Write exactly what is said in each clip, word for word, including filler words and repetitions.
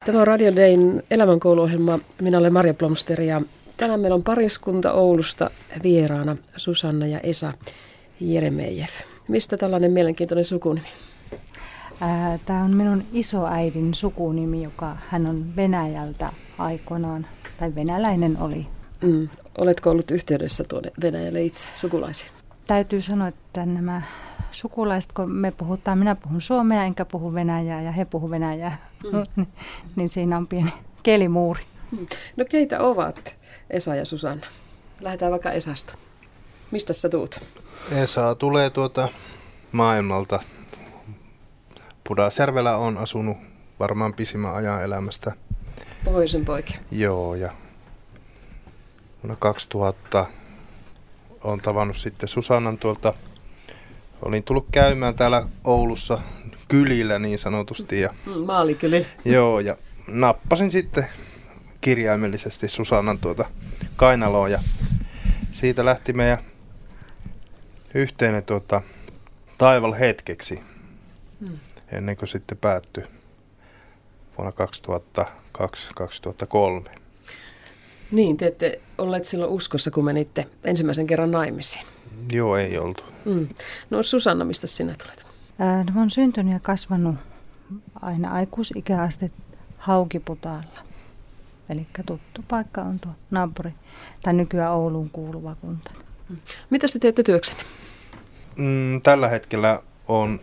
Tämä on Radio Dayn elämänkouluohjelma. Minä olen Marja Blomster ja tänään meillä on pariskunta Oulusta vieraana Susanna ja Esa Jeremejeff. Mistä tällainen mielenkiintoinen sukunimi? Tämä on minun isoäidin sukunimi, joka hän on Venäjältä aikoinaan, tai venäläinen oli. Mm. Oletko ollut yhteydessä tuonne Venäjälle itse sukulaisiin? Täytyy sanoa, että nämä sukulaiset, kun me puhutaan, minä puhun suomea enkä puhu venäjää ja he puhu venäjää, mm. niin siinä on pieni kielimuuri. No keitä ovat Esa ja Susanna? Lähdetään vaikka Esasta. Mistä sä tuut? Esa tulee tuota maailmalta. Pudasjärvellä on asunut varmaan pisimmän ajan elämästä. Pohjoisen poikia. Joo, ja vuonna kaksituhatta olen tavannut sitten Susannan tuolta. Olin tullut käymään täällä Oulussa kylillä niin sanotusti. Ja, maalikylillä. Joo, ja nappasin sitten kirjaimellisesti Susannan tuota kainaloon ja siitä lähti meidän yhteinen tuota, taival hetkeksi, hmm. ennen kuin sitten päättyi vuonna kaksituhattakaksi kaksituhattakolme. Niin, te ette olleet silloin uskossa, kun menitte ensimmäisen kerran naimisiin. Joo, ei oltu. Mm. No Susanna, mistä sinä tulet? Ää, no, olen syntynyt ja kasvanut aina aikuisikä asti Haukiputaalla. Eli tuttu paikka on tuo naapuri, tai nykyään Ouluun kuuluva kunta. Mm. Mitä te teette työksenne? Mm, tällä hetkellä olen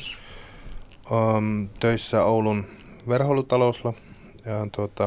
um, töissä Oulun verhoilutalossa ja tuota,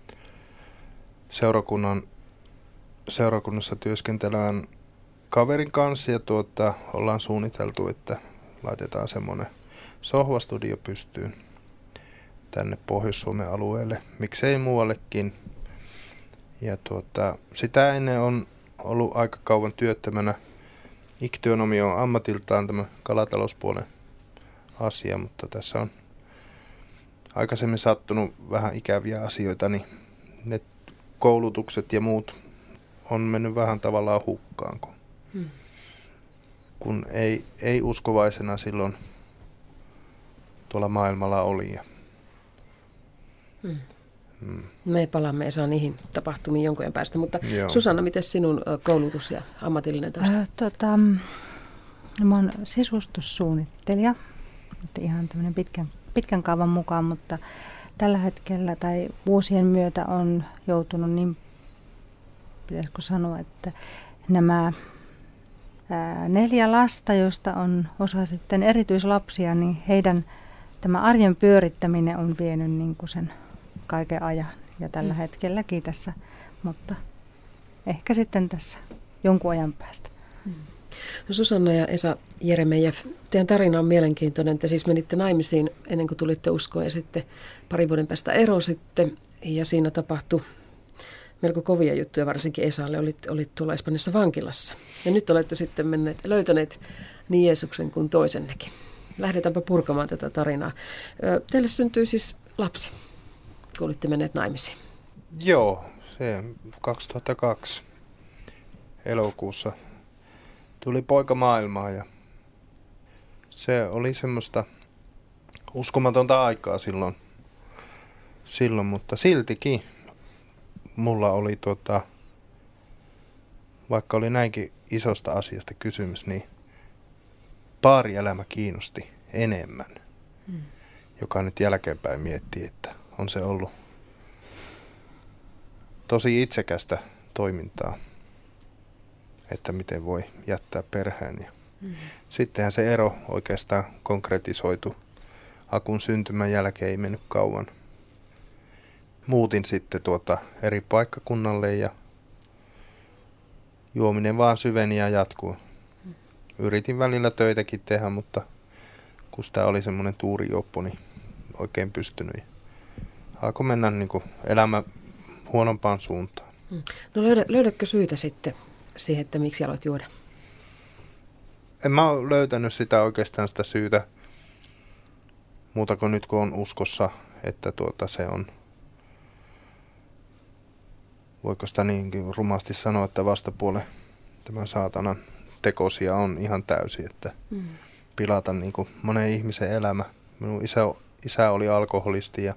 seurakunnan, seurakunnassa työskentelään kaverin kanssa ja tuota, ollaan suunniteltu, että laitetaan semmoinen sohvastudio pystyyn tänne Pohjois-Suomen alueelle, miksei muuallekin. Ja tuota, sitä ennen on ollut aika kauan työttömänä. Iktyonomi on ammatiltaan tämä kalatalouspuolen asia, mutta tässä on aikaisemmin sattunut vähän ikäviä asioita, niin ne koulutukset ja muut on mennyt vähän tavallaan hukkaan, kun, hmm. kun ei, ei uskovaisena silloin tuolla maailmalla oli. Hmm. Hmm. Me palaamme Esa niihin tapahtumiin jonkun ajan päästä, mutta Joo. Susanna, miten sinun koulutus ja ammatillinen tausta? Äh, tota, mä oon sisustussuunnittelija, että ihan tämmöinen pitkän, pitkän kaavan mukaan, mutta tällä hetkellä tai vuosien myötä on joutunut niin, pitäisikö sanoa, että nämä ää, neljä lasta, joista on osa sitten erityislapsia, niin heidän tämä arjen pyörittäminen on vienyt niin kuin sen kaiken ajan ja tällä mm. hetkelläkin tässä, mutta ehkä sitten tässä jonkun ajan päästä. Mm. No Susanna ja Esa Jeremejeff, teidän tarina on mielenkiintoinen. Te siis menitte naimisiin ennen kuin tulitte uskoon ja sitten parin vuoden päästä erositte ja siinä tapahtui melko kovia juttuja, varsinkin Esalle. Olit, olit tuolla Espanjassa vankilassa ja nyt olette sitten menneet, löytäneet niin Jeesuksen kuin toisennekin. Lähdetäänpä purkamaan tätä tarinaa. Teille syntyi siis lapsi, kun olitte menneet naimisiin. Joo, se kaksituhattakaksi elokuussa tuli poika maailmaan ja se oli semmoista uskomatonta aikaa silloin, silloin mutta siltikin mulla oli tota, vaikka oli näinkin isosta asiasta kysymys, niin paarielämä kiinnosti enemmän, hmm. joka nyt jälkeenpäin miettii, että on se ollut tosi itsekästä toimintaa, että miten voi jättää perheen. Ja hmm. sittenhän se ero oikeastaan konkretisoitu. Akun syntymän jälkeen ei mennyt kauan. Muutin sitten tuota eri paikkakunnalle ja juominen vaan syveni ja jatkuu. Yritin välillä töitäkin tehdä, mutta kun sitä oli semmoinen tuurijuoppo, niin oikein pystynyt. Alkoi mennä niin kuin elämä huonompaan suuntaan. No löydät, löydätkö syytä sitten siihen, että miksi aloit juoda? En mä ole löytänyt sitä oikeastaan sitä syytä muuta kuin nyt kun on uskossa, että tuota se on, voiko sitä niinkin rumasti sanoa, että vastapuolen tämän saatanan tekosia on ihan täysi, että mm. pilata niin kuin monen ihmisen elämä. Minun isä, isä oli alkoholisti ja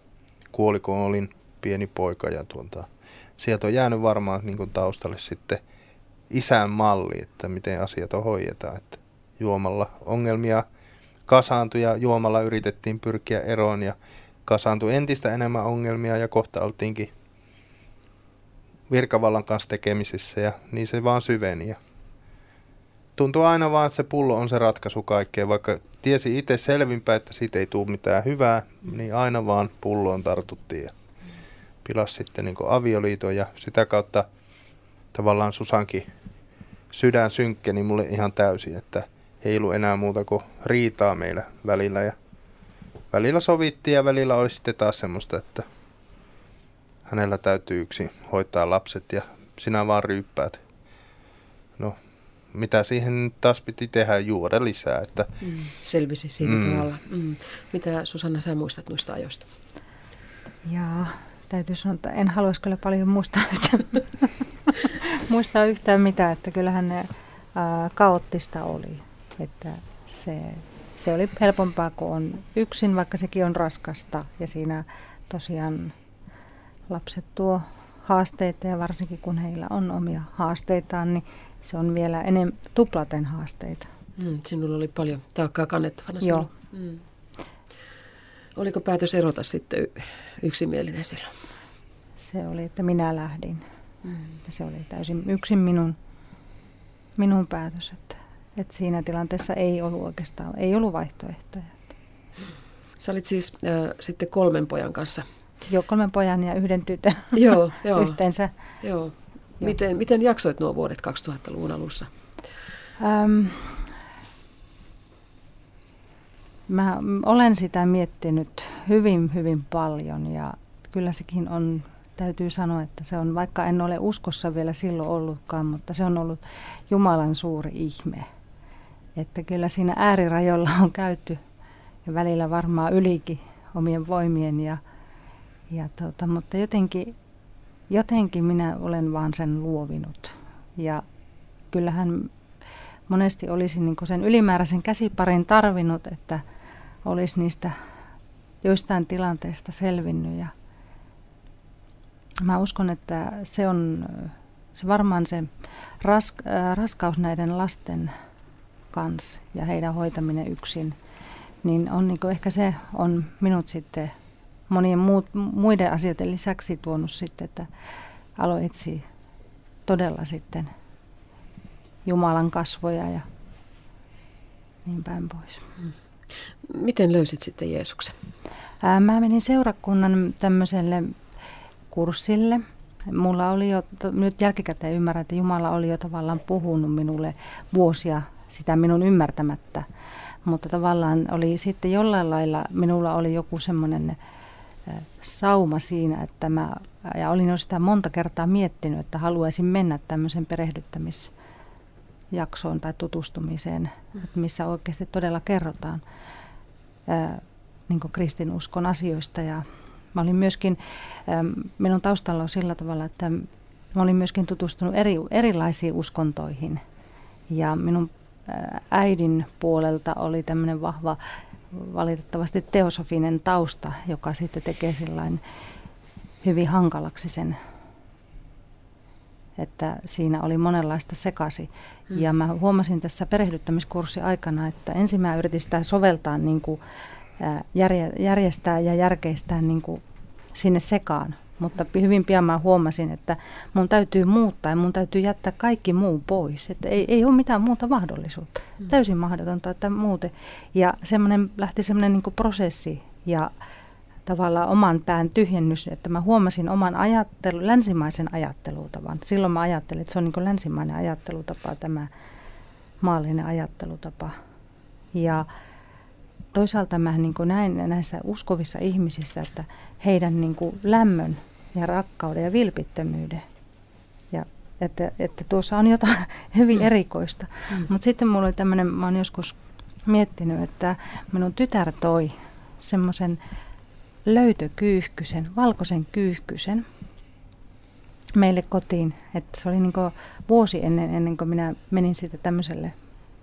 kuoli, kun olin pieni poika. Ja tuota, sieltä on jäänyt varmaan niin kuin taustalle sitten isän malli, että miten asiat on hoidetaan. Että juomalla ongelmia kasaantui ja juomalla yritettiin pyrkiä eroon ja kasaantui entistä enemmän ongelmia ja kohta oltiinkin virkavallan kanssa tekemisissä ja niin se vaan syveni. Ja tuntuu aina vaan, että se pullo on se ratkaisu kaikkeen, vaikka tiesi itse selvinpäin, että siitä ei tule mitään hyvää, niin aina vaan pulloon tartuttiin ja pilasi sitten niin kuin avioliiton ja sitä kautta tavallaan Susankin sydän synkkeni mulle ihan täysin, että ei ollut enää muuta kuin riitaa meillä välillä ja välillä sovittiin ja välillä oli sitten taas semmoista, että hänellä täytyy yksin hoitaa lapset ja sinä vaan ryyppäät. No, mitä siihen taas piti tehdä, juoda lisää. Että mm, selvisi siinä mm. tavalla. Mm. Mitä Susanna sä muistat noista ajoista? Jaa, täytyy sanoa, että en haluaisi kyllä paljon muistaa yhtään, muistaa yhtään mitään, että kyllähän ne ää, kaoottista oli. Että se, se oli helpompaa, kun on yksin, vaikka sekin on raskasta ja siinä tosiaan lapset tuo haasteita ja varsinkin kun heillä on omia haasteitaan, niin se on vielä enemmän tuplaten haasteita. Mm, sinulla oli paljon taakkaa kannettavana silloin. Mm. Oliko päätös erota sitten yksimielinen silloin? Se oli, että minä lähdin. Mm. Se oli täysin yksin minun, minun päätös, että, että siinä tilanteessa ei ollut oikeastaan, ei ollut vaihtoehtoja. Sä olit siis äh, sitten kolmen pojan kanssa. Joo, kolmen pojan ja yhden tytön joo, joo. yhteensä. Joo. Miten, miten jaksoit nuo vuodet kaksituhattaluvun alussa? Ähm, mä olen sitä miettinyt hyvin, hyvin paljon ja kyllä sekin on, täytyy sanoa, että se on, vaikka en ole uskossa vielä silloin ollutkaan, mutta se on ollut Jumalan suuri ihme. Että kyllä siinä äärirajoilla on käyty ja välillä varmaan ylikin omien voimien ja Ja tota, mutta jotenkin, jotenkin minä olen vaan sen luovinut. Ja kyllähän monesti olisi niin kuin sen ylimääräisen käsiparin tarvinnut, että olisi niistä joistain tilanteista selvinnyt. Ja mä uskon, että se on se varmaan se ras, äh, raskaus näiden lasten kanssa ja heidän hoitaminen yksin, niin on niin kuin ehkä se on minut sitten monien muut, muiden asioiden lisäksi tuonut sitten, että aloin etsiä todella sitten Jumalan kasvoja ja niin päin pois. Miten löysit sitten Jeesuksen? Ää, mä menin seurakunnan tämmöiselle kurssille. Mulla oli jo, nyt jälkikäteen ymmärrän, että Jumala oli jo tavallaan puhunut minulle vuosia sitä minun ymmärtämättä. Mutta tavallaan oli sitten jollain lailla, minulla oli joku semmoinen sauma siinä, että mä, ja olin jo sitä monta kertaa miettinyt, että haluaisin mennä tämmöisen perehdyttämisjaksoon tai tutustumiseen, missä oikeasti todella kerrotaan ää, niin kuin kristinuskon asioista. Ja mä olin myöskin, ää, minun taustalla on sillä tavalla, että mä olin myöskin tutustunut eri, erilaisiin uskontoihin. Ja minun ää, äidin puolelta oli tämmöinen vahva valitettavasti teosofinen tausta, joka sitten tekee sillain hyvin hankalaksi sen, että siinä oli monenlaista sekasi. Hmm. Ja mä huomasin tässä perehdyttämiskurssin aikana, että ensin mä yritin sitä soveltaa, niin kuin, järje, järjestää ja järkeistää niin kuin sinne sekaan. Mutta hyvin pian mä huomasin, että mun täytyy muuttaa ja mun täytyy jättää kaikki muu pois. Että ei, ei ole mitään muuta mahdollisuutta. Mm. Täysin mahdotonta, että muuten. Ja semmoinen, lähti semmoinen niin kuin prosessi ja tavallaan oman pään tyhjennys, että mä huomasin oman ajattelu, länsimaisen ajattelutavan. Silloin mä ajattelin, että se on niin kuin länsimainen ajattelutapa, tämä maallinen ajattelutapa. Ja toisaalta mä niin kuin näin näissä uskovissa ihmisissä, että heidän niin kuin lämmön ja rakkauden ja vilpittömyyden. Ja että, että tuossa on jotain hyvin mm. erikoista. Mm. Mutta sitten mulla oli tämmöinen, mä oon joskus miettinyt, että minun tytär toi semmoisen löytökyyhkysen, valkoisen kyyhkysen meille kotiin. Että se oli niin kuin vuosi ennen, ennen kuin minä menin sitten tämmöiselle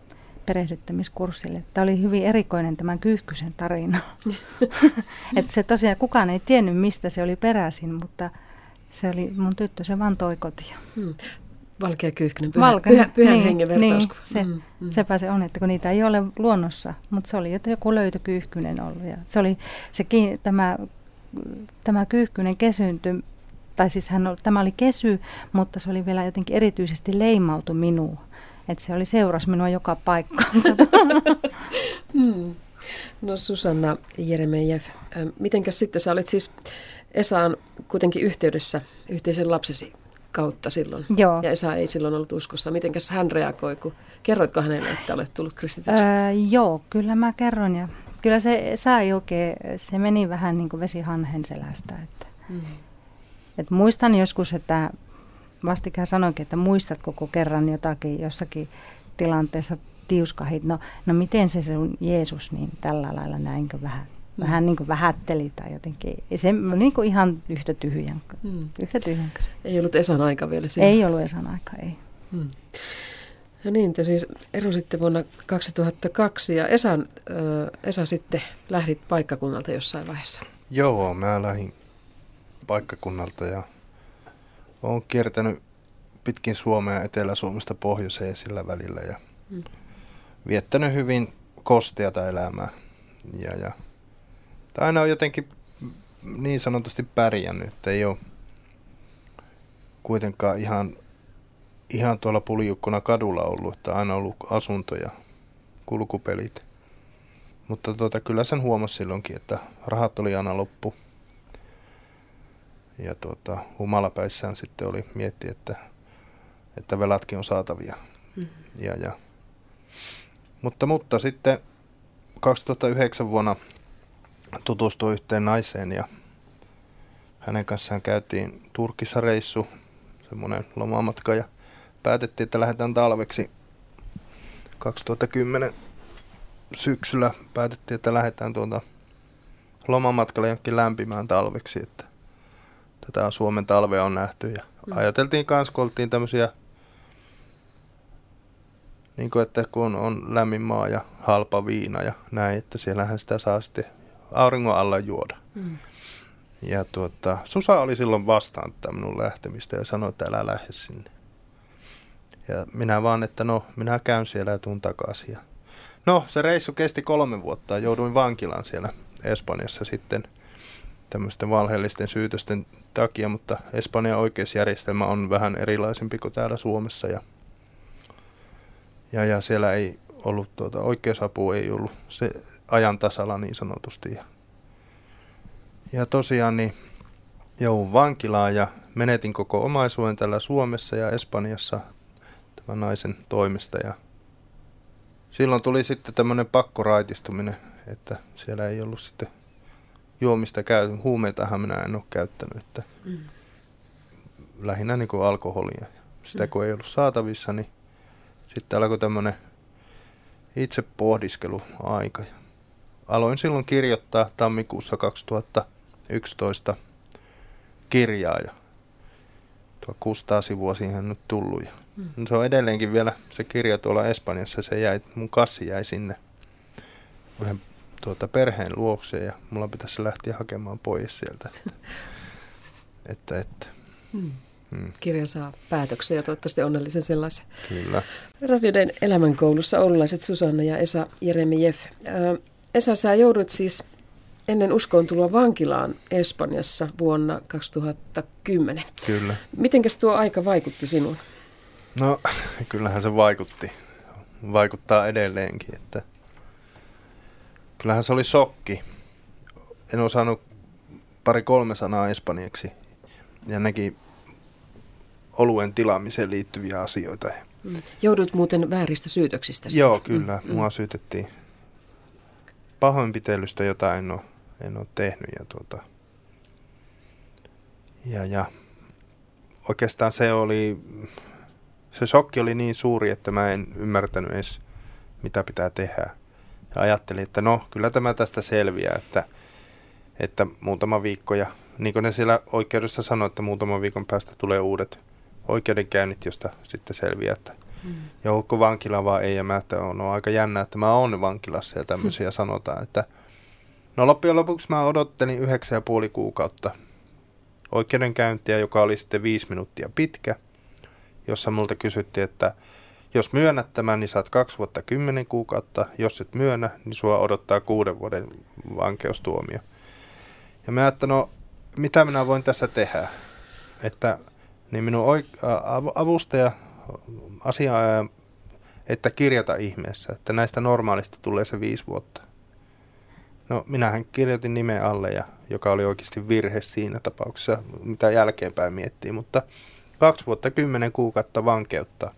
perehdyttämiskurssille. Tämä oli hyvin erikoinen tämän Kyyhkysen tarina. Että se tosiaan kukaan ei tiennyt, mistä se oli peräisin, mutta se oli mun tyttö, se vaan toi kotia. Hmm. Valkea Kyyhkynen, pyhä, Valkeinen, pyhä, pyhän niin, hengen vertauskuva. Niin, se, mm, mm. sepä se on, että kun niitä ei ole luonnossa, mutta se oli joku löytökyyhkynen ollut. Ja se oli, se, tämä, tämä Kyyhkynen kesyyntyi, tai siis hän, tämä oli kesy, mutta se oli vielä jotenkin erityisesti leimautu minuun. Että se oli seurasi minua joka paikkaan. hmm. No Susanna Jeremejeff, mitenkäs sitten sä olit siis Esaan kuitenkin yhteydessä yhteisen lapsesi kautta silloin. Joo. Ja Esa ei silloin ollut uskossa. Mitenkäs hän reagoi, kun kerroitko hänelle, että olet tullut kristityksi? Öö, joo, kyllä mä kerron. Ja kyllä se Esa ei oikein, se meni vähän niin kuin vesi hanhen selästä. Että, mm. että muistan joskus, että vastikään sanoinkin, että muistat koko kerran jotakin jossakin tilanteessa tiuskahit. No, no miten se sun Jeesus niin tällä lailla näinkö vähän? Vähän niin kuin vähätteli tai jotenkin. Se oli niin kuin ihan yhtä tyhjän, hmm. yhtä tyhjän kanssa. Ei ollut Esan aika vielä siinä. Ei ollut Esan aika, ei. Hmm. No niin, te siis erositte vuonna kaksituhattakaksi ja Esan, äh, Esa sitten lähdit paikkakunnalta jossain vaiheessa. Joo, mä lähdin paikkakunnalta ja olen kiertänyt pitkin Suomea Etelä-Suomesta pohjoiseen sillä välillä ja hmm. viettänyt hyvin kosteata elämää. Ja, ja aina on jotenkin niin sanotusti pärjännyt, että ei ole kuitenkaan ihan, ihan tuolla puljukkona kadulla ollut, että aina on ollut asunto ja kulkupelit. Mutta tuota, kyllä sen huomasi silloinkin, että rahat oli aina loppu. Ja tuota, humalapäissään sitten oli mietti, että, että velatkin on saatavia. Mm-hmm. Ja, ja. Mutta, mutta sitten kaksituhattayhdeksän vuonna tutustuin yhteen naiseen ja hänen kanssaan käytiin Turkissa reissu, semmoinen lomamatka ja päätettiin, että lähdetään talveksi. kaksituhattakymmenen syksyllä päätettiin, että lähdetään tuota lomamatkalle jonkin lämpimään talveksi, että tätä Suomen talvea on nähty ja mm. ajateltiin kanssa, kun oltiin tämmöisiä niin kuin, että kun on lämmin maa ja halpa viina ja näin, että siellähän sitä saa sitten auringon alla juoda. Mm. Ja tuota, Susa oli silloin vastaan tätä minun lähtemistä ja sanoi, että älä lähde sinne. Ja minä vaan, että no, minä käyn siellä ja tuun takaisin. Ja no, se reissu kesti kolme vuotta ja jouduin vankilaan siellä Espanjassa sitten tämmöisten valheellisten syytösten takia, mutta Espanjan oikeusjärjestelmä on vähän erilaisempi kuin täällä Suomessa ja Ja, ja siellä ei ollut, tuota, oikeusapua ei ollut se ajan tasalla niin sanotusti. Ja, ja tosiaan niin joudun vankilaan ja menetin koko omaisuuden täällä Suomessa ja Espanjassa tämän naisen toimesta. Ja silloin tuli sitten tämmöinen pakkoraitistuminen, että siellä ei ollut sitten juomista käyty. Huumeitahan minä en ole käyttänyt, että mm. lähinnä niin kuin alkoholia. Sitä kun ei ollut saatavissa, niin sitten alkoi tämmöinen itse pohdiskeluaika. Aloin silloin kirjoittaa tammikuussa kaksituhattayksitoista kirjaa ja tuo kuusisataa sivua siihen nyt tullut. Ja mm. se on edelleenkin vielä se kirja tuolla Espanjassa, se jäi, mun kassi jäi sinne yhden tuota, perheen luokseen ja mulla pitäisi lähteä hakemaan pois sieltä. Että, että, että. Mm. Hmm. Kirja saa päätöksiä ja toivottavasti onnellisen sellaisen. Kyllä. Radioiden elämänkoulussa oululaiset Susanna ja Esa Jeremejeff. Äh, Esa, sä joudut siis ennen uskoon tuloa vankilaan Espanjassa vuonna kaksituhattakymmenen. Kyllä. Mitenkäs tuo aika vaikutti sinuun? No, kyllähän se vaikutti. Vaikuttaa edelleenkin. Että kyllähän se oli shokki. En osannut pari kolme sanaa espanjaksi ja nekin oluen tilaamiseen liittyviä asioita. Mm. Joudut muuten vääristä syytöksistä. Joo, kyllä. Mm. Mua syytettiin pahoinpitelystä, jota en ole, en ole tehnyt. Ja, tuota, ja, ja oikeastaan se oli, se shokki oli niin suuri, että mä en ymmärtänyt edes, mitä pitää tehdä. Ja ajattelin, että no, kyllä tämä tästä selviää, että, että muutama viikko ja niin kuin ne siellä oikeudessa sanoi, että muutaman viikon päästä tulee uudet oikeudenkäynnit, josta sitten selviää, että Mm. Ja onko vankila vai ei, ja mä että on, on aika jännä, että mä oon vankilassa ja tämmöisiä sanotaan, että no loppujen lopuksi mä odottelin yhdeksän ja puoli kuukautta oikeudenkäyntiä, joka oli sitten viisi minuuttia pitkä, jossa multa kysyttiin, että jos myönnät tämän, niin saat kaksi vuotta kymmenen kuukautta. Jos et myönnä, niin sua odottaa kuuden vuoden vankeustuomio. Ja mä ajattelin, no mitä minä voin tässä tehdä? Että niin minun oik- avustaja, asiaaja, että kirjata ihmeessä, että näistä normaalisti tulee se viisi vuotta. No minähän kirjoitin nimen alle, ja, joka oli oikeasti virhe siinä tapauksessa, mitä jälkeenpäin miettii, mutta kaksi vuotta kymmenen kuukautta vankeutta.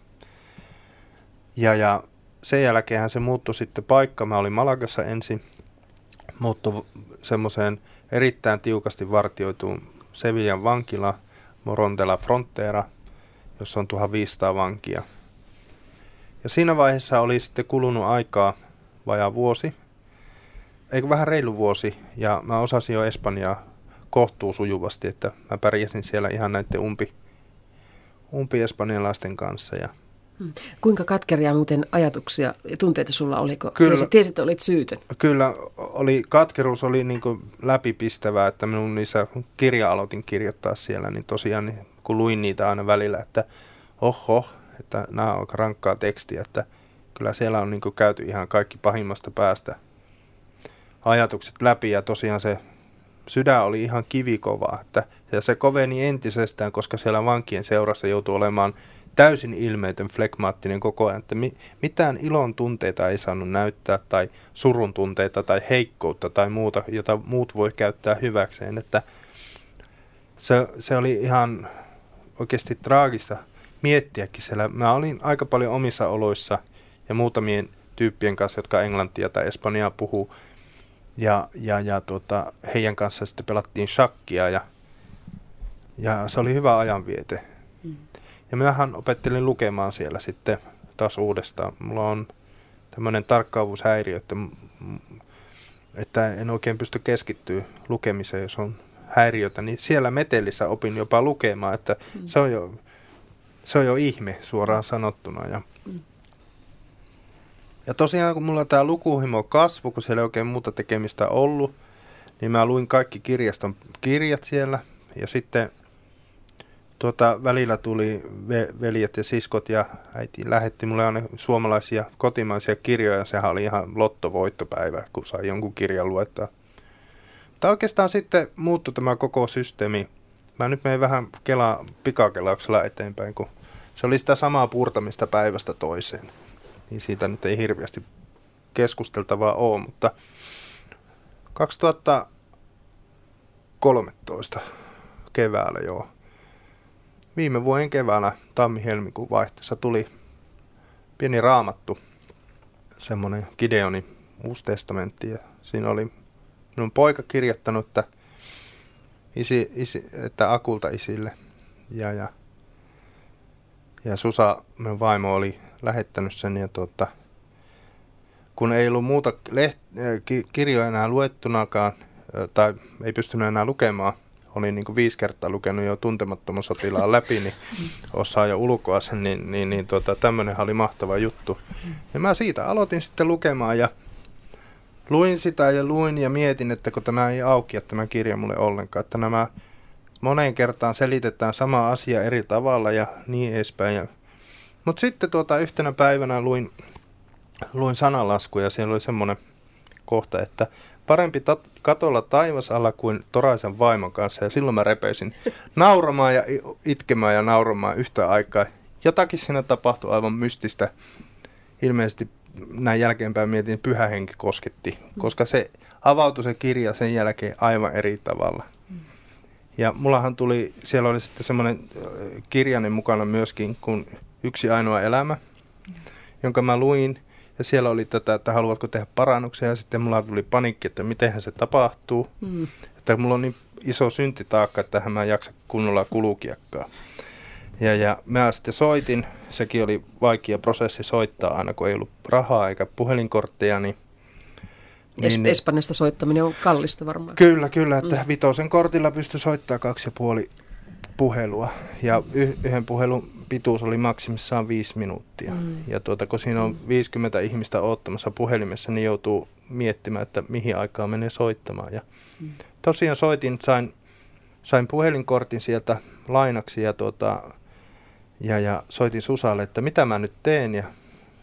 Ja, ja sen jälkeenhän se muuttui sitten paikka. Mä olin Malagassa ensin, muuttui semmoiseen erittäin tiukasti vartioituun Sevillan vankila, Morón de la Frontera, jossa on tuhatviisisataa vankia. Ja siinä vaiheessa oli sitten kulunut aikaa vajaa vuosi, eikö vähän reilu vuosi, ja mä osasin jo espanjaa kohtuu sujuvasti, että mä pärjäsin siellä ihan näiden umpi, umpi-espanjalaisten kanssa. Ja kuinka katkeria muuten ajatuksia ja tunteita sulla oli, kun Kyllä. tiesit, tiesit, että olit syytön? Kyllä, oli, katkeruus oli niin kuin läpipistävää, että minun niissä kirja aloitin kirjoittaa siellä, niin tosiaan niin, kun luin niitä aina välillä, että oho, että nämä on aika rankkaa tekstiä, että kyllä siellä on niin kuin käyty ihan kaikki pahimmasta päästä ajatukset läpi, ja tosiaan se sydän oli ihan kivikovaa, että, ja se koveni entisestään, koska siellä vankien seurassa joutui olemaan täysin ilmeetön, flegmaattinen koko ajan, että mi- mitään ilon tunteita ei saanut näyttää, tai surun tunteita, tai heikkoutta, tai muuta, jota muut voi käyttää hyväkseen, että se, se oli ihan oikeasti traagista miettiäkin siellä. Mä olin aika paljon omissa oloissa, ja muutamien tyyppien kanssa, jotka englantia tai espanjaa puhuu, ja, ja, ja tuota, heidän kanssa sitten pelattiin shakkia, ja, ja se oli hyvä ajanviete. Mm. Ja minähän opettelin lukemaan siellä sitten taas uudestaan. Mulla on tämmöinen tarkkaavuushäiriö, että, että en oikein pysty keskittyä lukemiseen, jos on häiriötä. Niin siellä metelissä opin jopa lukemaan, että mm. se, on jo, se on jo ihme suoraan sanottuna. Ja, mm. ja tosiaan kun mulla tämä lukuhimo kasvoi, kun siellä ei oikein muuta tekemistä ollut, niin mä luin kaikki kirjaston kirjat siellä, ja sitten Tuota, välillä tuli ve- veljet ja siskot ja äiti lähetti mulle aina suomalaisia kotimaisia kirjoja. Sehän oli ihan lottovoittopäivä, kun sai jonkun kirjan luettaa. Mutta oikeastaan sitten muuttui tämä koko systeemi. Mä nyt menen vähän kela, pikakelauksella eteenpäin, kun se oli sitä samaa purtamista päivästä toiseen. Niin siitä nyt ei hirveästi keskusteltavaa ole, mutta kaksituhattakolmetoista keväällä joo. Viime vuoden keväällä tammi-helmikuun vaihteessa tuli pieni raamattu, semmoinen Gideonin uusi testamentti. Ja siinä oli minun poika kirjoittanut, että, isi, isi, että Akulta isille. Ja, ja, ja Susa, minun vaimo, oli lähettänyt sen. Ja tuota, kun ei ollut muuta leht, kirjoja enää luettunakaan, tai ei pystynyt enää lukemaan, olin niin kuin viisi kertaa lukenut jo Tuntemattoman sotilaan läpi, niin osaa jo ulkoa sen, niin, niin, niin tuota, tämmöinenhän oli mahtava juttu. Ja mä siitä aloitin sitten lukemaan, ja luin sitä ja luin ja mietin, että kun tämä ei aukia tämä kirja mulle ollenkaan, että nämä moneen kertaan selitetään sama asia eri tavalla ja niin edespäin. Mutta sitten tuota, yhtenä päivänä luin, luin sananlaskuja, ja siellä oli semmoinen kohta, että parempi tat- katolla taivasalla kuin Toraisen vaimon kanssa. Ja silloin mä repeisin nauramaan ja itkemään ja nauramaan yhtä aikaa. Jotakin siinä tapahtui aivan mystistä. Ilmeisesti näin jälkeenpäin mietin, että pyhä henki kosketti, koska se avautui se kirja sen jälkeen aivan eri tavalla. Ja mullahan tuli, siellä oli sitten semmoinen kirjainen mukana myöskin kuin Yksi ainoa elämä, jonka mä luin. Ja siellä oli tätä, että haluatko tehdä parannuksia, ja sitten mulla tuli panikki, että mitenhän se tapahtuu. Mm. Että mulla on niin iso syntitaakka, että mä en jaksa kunnolla kulukiakkaa. Ja, ja mä sitten soitin, sekin oli vaikea prosessi soittaa aina, kun ei ollut rahaa eikä puhelinkortteja. Niin, es- niin, Espanjasta soittaminen on kallista varmaan. Kyllä, kyllä, että mm. vitosen kortilla pystyi soittamaan kaksi ja puoli puhelua. Ja y- yhden puhelun pituus oli maksimissaan viisi minuuttia. Mm. Ja tuota, kun siinä on viisikymmentä ihmistä odottamassa puhelimessa, niin joutuu miettimään, että mihin aikaan menee soittamaan. Ja mm. tosiaan soitin, sain, sain puhelinkortin sieltä lainaksi ja, tuota, ja, ja soitin Susalle, että mitä mä nyt teen. Ja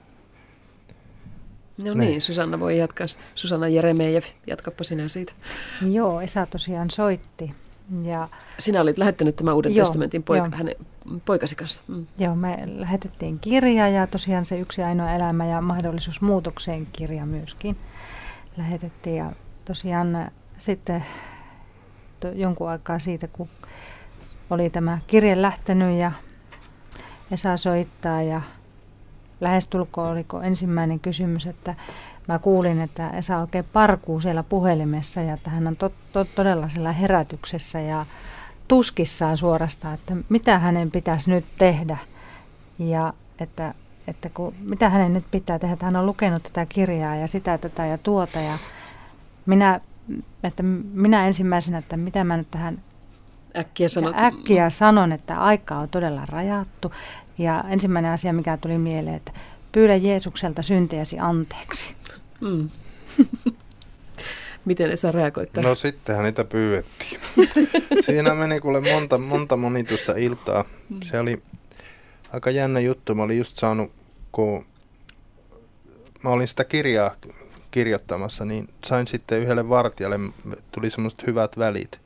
no niin, niin, Susanna voi jatkaa. Susanna Jeremejeff, jatkappa sinä siitä. Joo, Esa tosiaan soitti. Ja sinä olit lähettänyt tämän Uuden joo, testamentin poika, hänen poikasi kanssa. Mm. Joo, me lähetettiin kirja ja tosiaan se Yksi ainoa elämä ja mahdollisuus muutokseen kirja myöskin lähetettiin. Ja tosiaan sitten to, jonkun aikaa siitä, kun oli tämä kirje lähtenyt ja Esa soittaa ja lähestulkoon oliko ensimmäinen kysymys, että mä kuulin, että Esa oikein parkuu siellä puhelimessa ja että hän on to, to, todella siellä herätyksessä ja tuskissaan suorastaan, että mitä hänen pitäisi nyt tehdä ja että, että kun, mitä hänen nyt pitää tehdä, että hän on lukenut tätä kirjaa ja sitä, tätä ja tuota ja minä, että minä ensimmäisenä, että mitä mä nyt tähän äkkiä, sanot. äkkiä sanon, että aika on todella rajattu ja ensimmäinen asia, mikä tuli mieleen, että pyydä Jeesukselta syntejäsi anteeksi. Mm. Miten Esa reagoit? No sittenhän niitä pyydettiin. Siinä meni kuule monta, monta monitusta iltaa. Se oli aika jännä juttu. Mä olin just saanut, kun mä olin sitä kirjaa kirjoittamassa, niin sain sitten yhdelle vartijalle, tuli semmoiset hyvät välit.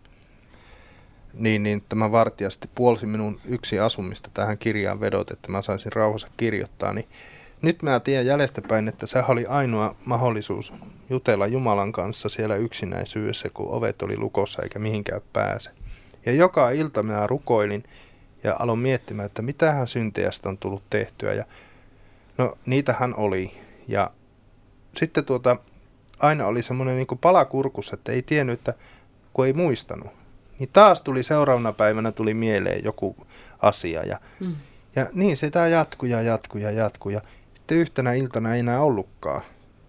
Niin, niin tämä vartija sitten puolsi minun yksi asumista tähän kirjaan vedot, että mä saisin rauhassa kirjoittaa, niin nyt mä tiedän jäljestäpäin, että se oli ainoa mahdollisuus jutella Jumalan kanssa siellä yksinäisyydessä, kun ovet oli lukossa eikä mihinkään pääse. Ja joka ilta mä rukoilin ja aloin miettimään, että mitähän synteästä on tullut tehtyä. Ja no niitähän oli. Ja sitten tuota, aina oli semmoinen niin kuin pala kurkussa, että ei tiennyt, että kun ei muistanut. Niin taas tuli seuraavana päivänä tuli mieleen joku asia. Ja, mm. ja niin sitä jatkui ja jatkui ja jatkui. Ja sitten yhtenä iltana ei enää ollutkaan.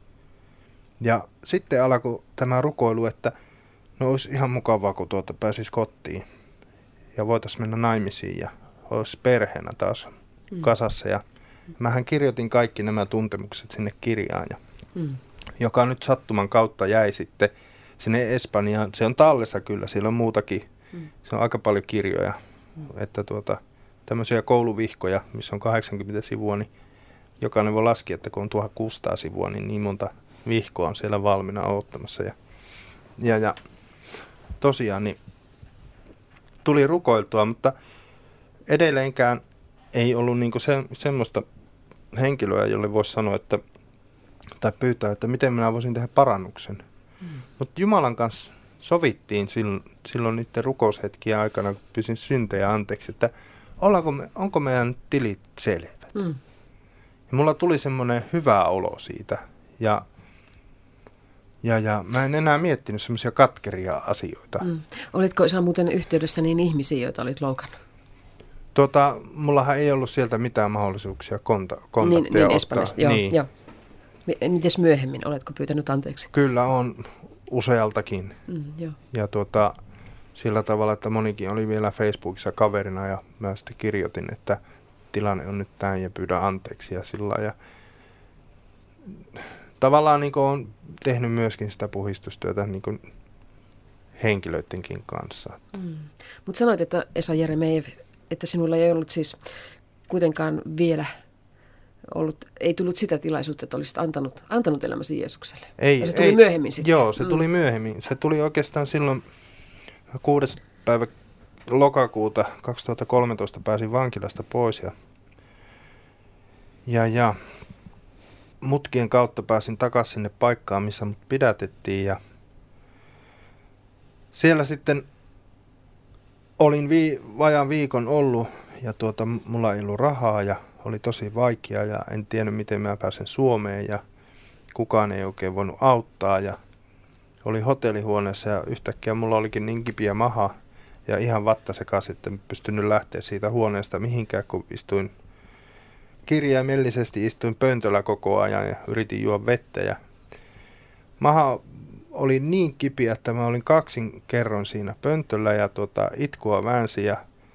Ja sitten alkoi tämä rukoilu, että no olisi ihan mukavaa, kun tuota pääsisi kotiin. Ja voitaisiin mennä naimisiin ja olisi perheenä taas mm. kasassa. Ja mähän kirjoitin kaikki nämä tuntemukset sinne kirjaan, ja, mm. joka nyt sattuman kautta jäi sitten sinne Espanjaan. Se on tallessa kyllä, siellä on muutakin. Mm. Se on aika paljon kirjoja. Mm. Että tuota, tämmöisiä kouluvihkoja, missä on kahdeksankymmentä sivua, niin jokainen voi laskea, että kun on tuhatkuusisataa sivua, niin niin monta vihkoa on siellä valmiina odottamassa. Ja, ja, ja tosiaan niin tuli rukoiltua, mutta edelleenkään ei ollut niinku se, semmoista henkilöä, jolle voisi sanoa, että, tai pyytää, että miten minä voisin tehdä parannuksen. Mm. Mutta Jumalan kanssa sovittiin silloin, silloin niiden rukoushetkien aikana, kun pyysin syntejä anteeksi, että me, onko meidän tilit selvät. Mm. Ja mulla tuli semmoinen hyvä olo siitä. Ja, ja, ja mä en enää miettinyt semmoisia katkeria asioita. Mm. Olitko Esa muuten yhteydessä niin ihmisiä, joita olit loukannut? Tuota, mullahan ei ollut sieltä mitään mahdollisuuksia konta, kontakteja niin, niin ottaa. Espanjasta, joo, niin. joo. Mites myöhemmin, oletko pyytänyt anteeksi? Kyllä on usealtakin. Mm, joo. Ja tuota, sillä tavalla, että monikin oli vielä Facebookissa kaverina ja mä sitten kirjoitin, että tilanne on nyt näin ja pyydän anteeksi ja sillä ja tavallaan niin kuin olen tehnyt myöskin sitä puhistustyötä niin kuin henkilöidenkin kanssa. Mm. Mutta sanoit, että Esa Jeremejeff, että sinulla ei ollut siis kuitenkaan vielä ollut, ei tullut sitä tilaisuutta, että olisit antanut, antanut elämäsi Jeesukselle. Ei, ja se tuli ei, myöhemmin sitten. Joo, se tuli mm. myöhemmin. Se tuli oikeastaan silloin kuudes päivä lokakuuta kaksituhattakolmetoista pääsin vankilasta pois ja, ja, ja mutkien kautta pääsin takaisin sinne paikkaan, missä mut pidätettiin ja siellä sitten olin vii, vajaan viikon ollut ja tuota, mulla ei ollut rahaa ja oli tosi vaikea ja en tiennyt miten mä pääsen Suomeen ja kukaan ei oikein voinut auttaa ja oli hotellihuoneessa ja yhtäkkiä mulla olikin niin kipiä maha ja ihan vatta sekaisin, että en pystynyt lähteä siitä huoneesta mihinkään, kun istuin kirjaimellisesti istuin pöntöllä koko ajan ja yritin juoda vettä ja maha oli niin kipiä, että mä olin kaksin kerron siinä pöntöllä ja tuota, itkua väänsi ja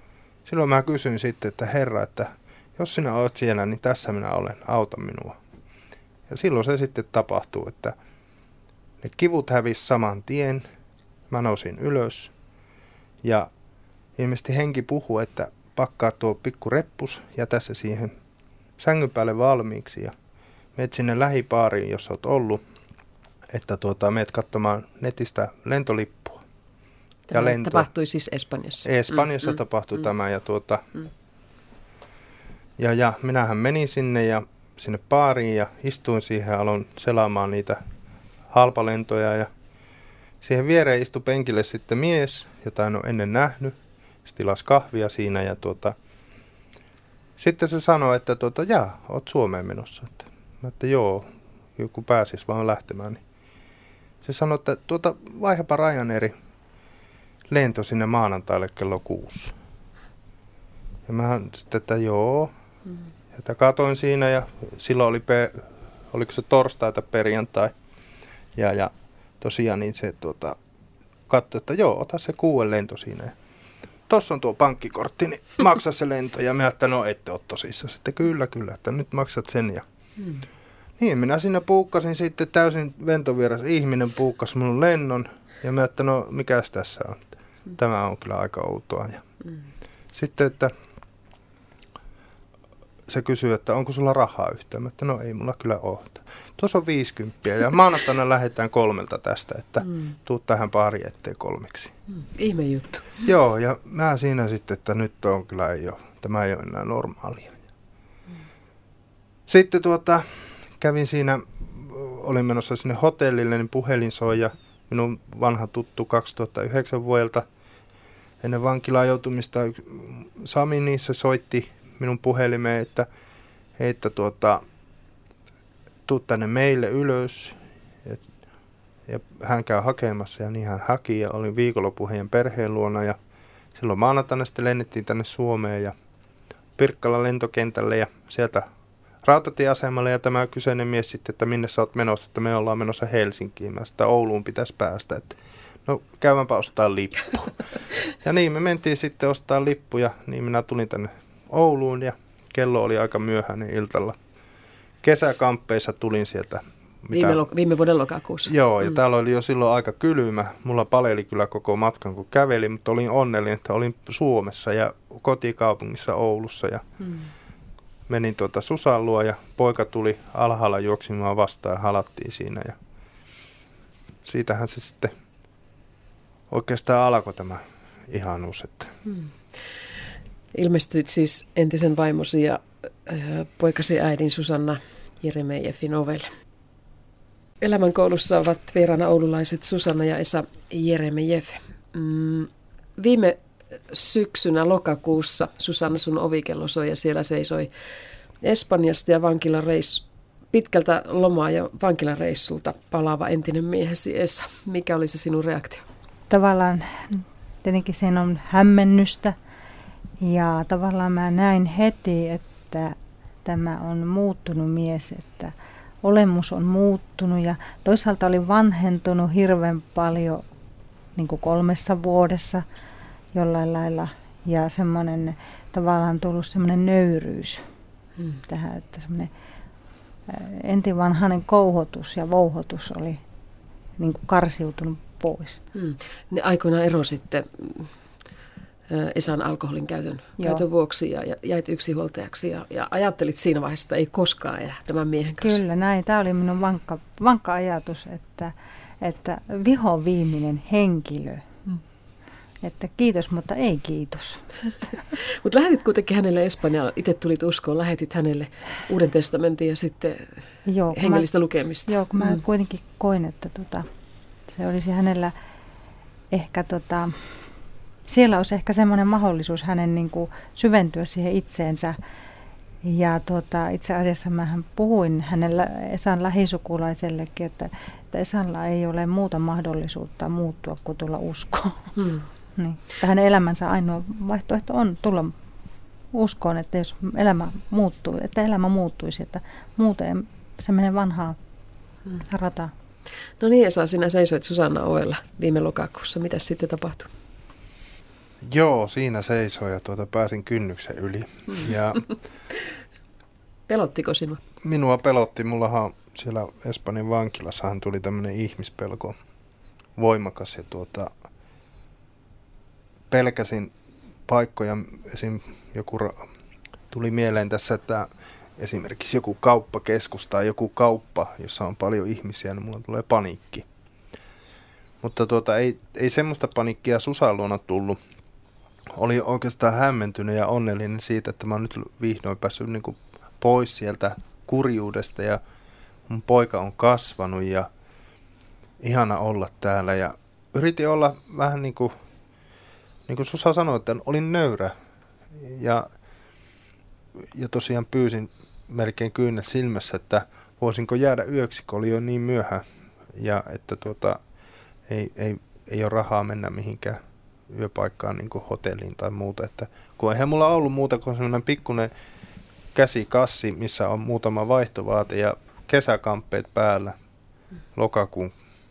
silloin mä kysyin sitten, että Herra, että jos sinä olet siellä, niin tässä minä olen, auta minua. Ja silloin se sitten tapahtuu, että ne kivut hävisi saman tien, mä nousin ylös ja ilmeisesti henki puhui, että pakkaa tuo pikku reppus, jätä se siihen sängyn päälle valmiiksi ja meet sinne lähipaariin, jos olet ollut, että tuota, meet katsomaan netistä lentolippua. Tämä ja lento... tapahtui siis Espanjassa. Espanjassa mm, tapahtui mm, tämä ja, tuota, mm. ja, ja minähän menin sinne ja sinne baariin ja istuin siihen ja aloin selaamaan niitä halpalentoja ja siihen viereen istui penkille sitten mies, jota en ole ennen nähnyt. Se tilasi kahvia siinä ja tuota, sitten se sanoi, että tuota, jaa, oot Suomeen menossa. Että, mä että joo, joku pääsis vaan lähtemään. Niin se sanoi, että tuota, vaihepa Ryanairin lento sinne maanantaille kello kuusi. Ja mä sitten, että joo. Mm. Ja katoin siinä ja silloin oli, pe, oliko se torstai tai perjantai. Ja, ja tosiaan niin se tuota, katsoi, että joo, ota se kuuden lento siinä. Ja tossa on tuo pankkikortti, niin maksa se lento. Ja mä että no ette ole tosissaan. Sitten kyllä, kyllä, että nyt maksat sen. Ja mm. niin minä siinä puukkasin sitten täysin ventovieras ihminen puukkasi mun lennon. Ja mä että no mikäs tässä on. Tämä on kyllä aika outoa. Ja mm. sitten, että se kysyy, että onko sulla rahaa yhtään. Mä että no ei mulla kyllä ole. Tuossa on viisikymppiä ja maanantaina lähdetään kolmelta tästä, että mm. tuu tähän baariin ettei kolmeksi. Mm. Ihme juttu. Joo, ja mä siinä sitten, että nyt on kyllä ei ole. Tämä ei ole enää normaalia. Mm. Sitten tuota, kävin siinä, olin menossa sinne hotellille, niin puhelin soi ja minun vanha tuttu kaksituhattayhdeksän vuodelta ennen vankilaan joutumista Sami niissä soitti minun puhelimeen, että, että tuota, tuu tänne meille ylös. Et, ja hän käy hakemassa ja niin hän haki ja olin viikonlopun heidän perheen luona ja silloin maanantaina sitten lennettiin tänne Suomeen ja Pirkkalan lentokentälle ja sieltä rautatieasemalle ja tämä kyseinen mies sitten, että minne sä oot menossa, että me ollaan menossa Helsinkiin. Mä sitä Ouluun pitäisi päästä, että no käydäänpä ostaa lippu. Ja niin me mentiin sitten ostaa lippuja, niin minä tulin tänne Ouluun ja kello oli aika myöhäinen iltalla. Kesäkamppeissa tulin sieltä. Viime, lo- viime vuoden lokakuussa. Joo, ja mm. täällä oli jo silloin aika kylmä. Mulla paleli kyllä koko matkan, kun kävelin, mutta olin onnellinen, että olin Suomessa ja kotikaupungissa Oulussa. Ja mm. menin tuota Susan luo ja poika tuli alhaalla juoksimaan vastaan ja halattiin siinä. Ja siitähän se sitten oikeastaan alkoi tämä ihanuus. Että. Mm. Ilmestyit siis entisen vaimosi ja äh, poikasi äidin Susanna Jeremejeffin ovelle. Elämänkoulussa ovat vieraana oululaiset Susanna ja Esa Jeremejeff. Mm, viime syksynä lokakuussa Susanna sun ovikello soi ja siellä seisoi Espanjasta ja vankilareissu, pitkältä lomaa ja vankilareissulta palaava entinen miehesi Esa. Mikä oli se sinun reaktio? Tavallaan tietenkin siinä on hämmennystä ja tavallaan mä näin heti, että tämä on muuttunut mies, että olemus on muuttunut ja toisaalta oli vanhentunut hirveän paljon niin kuin kolmessa vuodessa jollain lailla ja semmoinen tavallaan tullut semmoinen nöyryys hmm. tähän, että semmoinen entivanhainen kouhotus ja vouhotus oli niin kuin karsiutunut pois. Hmm. Ne aikoinaan erositte Esan alkoholin käytön, käytön vuoksi ja, ja jäit yksinhuoltajaksi ja, ja ajattelit siinä vaiheessa, että ei koskaan elää tämän miehen kanssa. Kyllä näin. Tämä oli minun vankka, vankka ajatus, että, että viho viimeinen henkilö. Hmm. Että kiitos, mutta ei kiitos. Mutta lähetit kuitenkin hänelle Espanjaan, itse tulit uskoon, lähetit hänelle Uuden testamentin ja sitten joo, hengellistä mä, lukemista. Joo, kun mä hmm. kuitenkin koin, että tota, se olisi hänellä ehkä... Tota, siellä olisi ehkä semmoinen mahdollisuus hänen niin kuin syventyä siihen itseensä. Ja tuota, itse asiassa mähän puhuin hänellä Esan lähisukulaisillekin, että, että Esalla ei ole muuta mahdollisuutta muuttua kuin tulla uskoon. Hmm. Niin. Hänen elämänsä ainoa vaihtoehto on tulla uskoon, että jos elämä muuttuu, että elämä muuttuisi, että muuten se menee vanhaan hmm. rataan. No niin, Esa, sinä seisoit Susanna ovella viime lokakuussa. Mitäs sitten tapahtui? Joo, siinä seisoi ja tuota, pääsin kynnyksen yli. Mm. Ja pelottiko sinua? Minua pelotti. Mullahan siellä Espanjan vankilassahan tuli tämmöinen ihmispelko voimakas ja tuota, pelkäsin paikkoja. Esim. Joku tuli mieleen tässä, että esimerkiksi joku kauppakeskus tai joku kauppa, jossa on paljon ihmisiä, niin mulla tulee paniikki. Mutta tuota, ei, ei semmoista paniikkia Susan luona tullut. Oli oikeastaan hämmentynyt ja onnellinen siitä, että mä oon nyt vihdoin päässyt niin kuin pois sieltä kurjuudesta ja mun poika on kasvanut ja ihana olla täällä. Ja yritin olla vähän niin kuin, niin kuin Susa sanoi, että olin nöyrä ja, ja tosiaan pyysin melkein kyynel silmässä, että voisinko jäädä yöksi, kun oli jo niin myöhä ja että tuota, ei, ei, ei ole rahaa mennä mihinkään yöpaikkaan niin kuin hotelliin tai muuta. Että, kun eihän mulla ollut muuta kuin sellainen pikkuinen käsikassi, missä on muutama vaihtovaate ja kesäkamppeet päällä. Lokakuun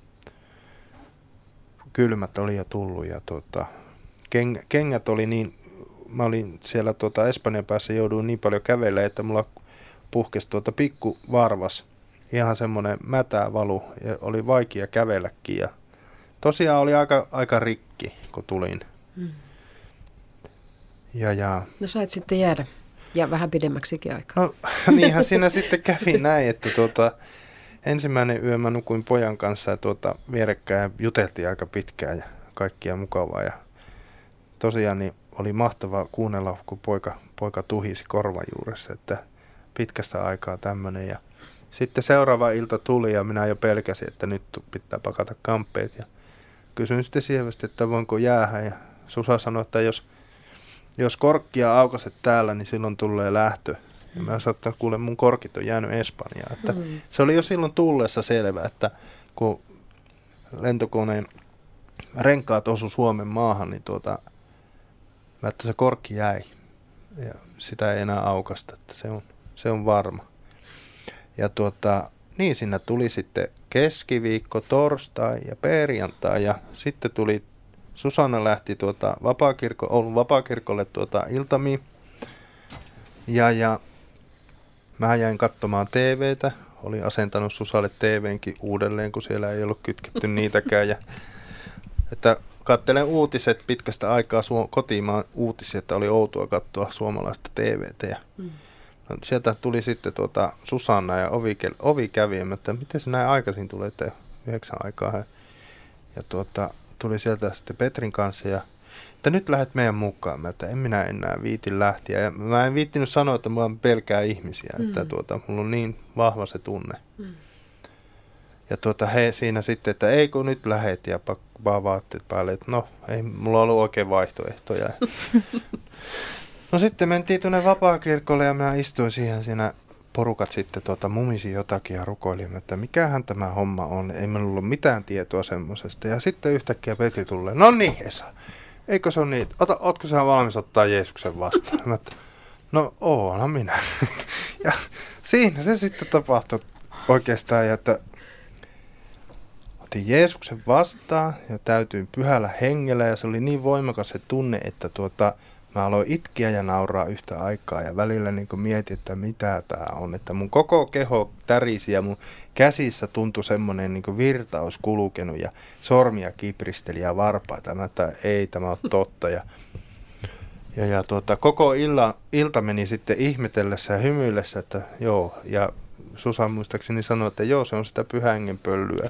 kylmät oli jo tullut ja tuota, keng, kengät oli niin, mä olin siellä tuota Espanjan päässä, jouduin niin paljon kävelemään, että mulla puhkesi tuota pikku varvas, ihan semmoinen mätää valu ja oli vaikea kävelläkin ja tosiaan oli aika, aika rikki, kun tulin. Hmm. Ja, ja. No sait sitten jäädä ja vähän pidemmäksikin aikaa. No niinhän siinä sitten kävi näin, että tuota, ensimmäinen yö mä nukuin pojan kanssa ja tuota, vierekkäin ja juteltiin aika pitkään ja kaikkia mukavaa. Ja tosiaan niin oli mahtavaa kuunnella, kun poika, poika tuhisi korvan juuressa, että pitkästä aikaa tämmöinen. Ja sitten seuraava ilta tuli ja minä jo pelkäsin, että nyt pitää pakata kamppeet. Ja kysyin sitten sievästi, että voinko jäädä. Ja Susa sanoi, että jos, jos korkkia aukaset täällä, niin silloin tulee lähtö. Ja mä sanoin, että kuule, mun korkit on jäänyt Espanjaan. Että hmm. Se oli jo silloin tulleessa selvä, että kun lentokoneen renkaat osu Suomen maahan, niin tuota, että se korkki jäi. Ja sitä ei enää aukasta, että se on, se on varma. Ja tuota, niin siinä tuli sitten keskiviikko, torstai ja perjantai ja sitten tuli, Susanna lähti tuota vapaakirko, Oulun vapaakirkolle tuota iltamiin ja, ja mä jäin katsomaan T V:tä, olin asentanut Susalle T V:nkin uudelleen, kun siellä ei ollut kytketty niitäkään ja että katselen uutiset pitkästä aikaa suom- kotimaan uutisia, että oli outoa katsoa suomalaista T V:tä ja mm. no, sieltä tuli sitten tuota Susanna ja ovi, ovi kävi, että miten se näin aikaisin tulee, että yhdeksän aikaa. Ja, ja tuota, tuli sieltä sitten Petrin kanssa ja että nyt lähdet meidän mukaan, että en minä enää viitin lähtiä. Ja mä en viittinyt sanoa, että mä pelkää ihmisiä, mm. että tuota, mulla on niin vahva se tunne. Mm. Ja tuota, he siinä sitten, että ei kun nyt lähet ja vaan vaatteet päälle, että no ei mulla ollut oikein vaihtoehtoja. No sitten mentiin tuonne vapaakirkolle ja mä istuin siihen siinä, porukat sitten tuota, mumisi jotakin ja rukoilimme, että mikähän tämä homma on. Ei meillä ollut mitään tietoa semmoisesta. Ja sitten yhtäkkiä Petri tulee, no niin Esa, eikö se ole niin, Ota, ootko sä valmis ottaa Jeesuksen vastaan? Mä, että, no oonhan minä. Ja siinä se sitten tapahtui oikeastaan, että otin Jeesuksen vastaan ja täytyin pyhällä hengellä ja se oli niin voimakas se tunne, että tuota, mä aloin itkeä ja nauraa yhtä aikaa ja välillä niin kuin mietin, että mitä tää on. Että mun koko keho tärisi ja mun käsissä tuntui semmoinen niin kuin virtaus kulkenut ja sormia kipristeli ja varpaita. Mä että ei tämä ole totta. Ja, ja, ja tuota, koko illa, ilta meni sitten ihmetellessä ja hymyillessä, että joo. Ja Susan muistaakseni sanoi, että joo, se on sitä pyhän hengen pöllyä.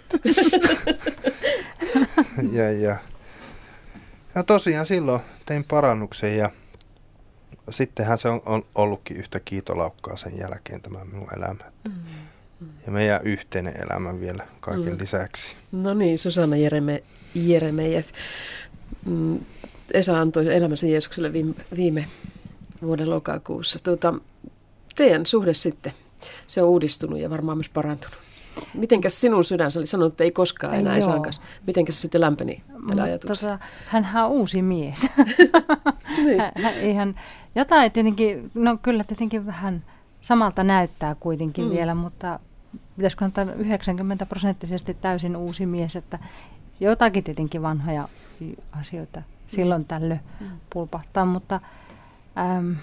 ja, ja. Ja tosiaan silloin tein parannuksen ja sittenhän se on, on ollutkin yhtä kiitolaukkaa sen jälkeen tämä minun elämä. Mm, mm. Ja meidän yhteinen elämä vielä kaiken mm. lisäksi. No niin, Susanna Jereme, Jeremejeff. Mm, Esa antoi elämänsä Jeesukselle viime, viime vuoden lokakuussa. Tuota, teidän suhde sitten, se on uudistunut ja varmaan myös parantunut. Mitenkäs sinun sydänsä oli sanonut, että ei koskaan enää Esan kanssa? Mitenkäs se sitten lämpeni tällä ajatuksella? Tota, hänhän on uusi mies. niin. hän, hän, eihän, jotain tietenkin, no kyllä tietenkin vähän samalta näyttää kuitenkin mm. vielä, mutta pitäisikö antaa yhdeksänkymmentä prosenttisesti täysin uusi mies, että jotakin tietenkin vanhoja asioita silloin tällöin mm. pulpahtaa, mutta äm,